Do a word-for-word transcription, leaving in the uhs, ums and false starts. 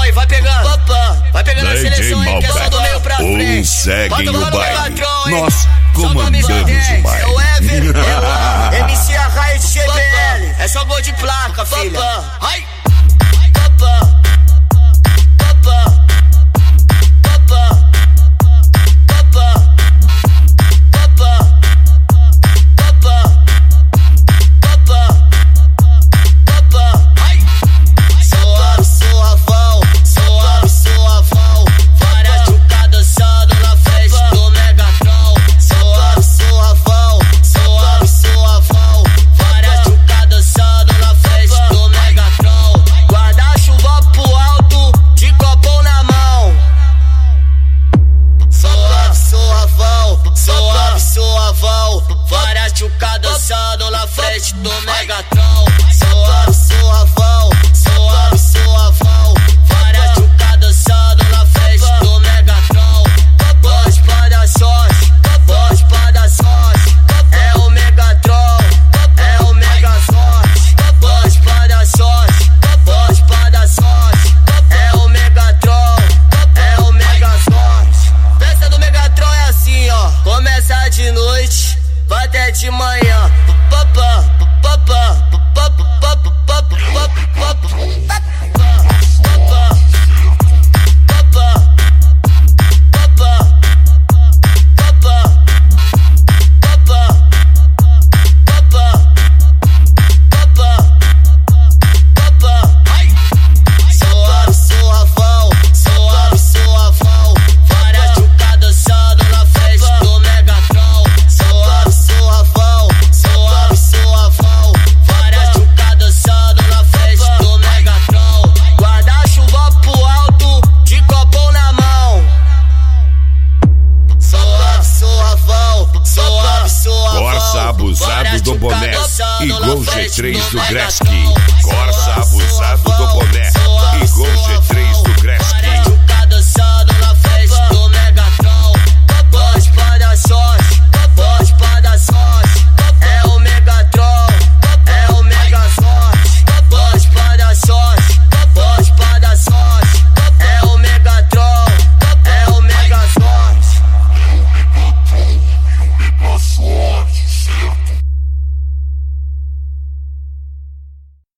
Oi, vai pegando. Vai pegando a seleção aí, que é só do meio pra frente. Seguem o baile. Patrão, Nós comandamos o baile. É o Ever, é o M C Arraia de G B L. É só gol de placa, filha. Ai. Várias tchucas dançando na frente do Megatron. Suave, suavão, suave, suavão. Várias tchucas dançando na frente do Megatron. Pode pra dar sorte, pode pra dar sorte. É o Megatron, é o Megasorte. Pode pra dar sorte, pode pra dar sorte. É o Megatron, é o Megasorte. Festa do Megatron é assim, ó. Começa de noite, vai até de manhã. Papá, papá, papá, papá, papá, papá, papá. Abusado do boné, igual G três do Gretzky. Corsa abusado do boné, igual G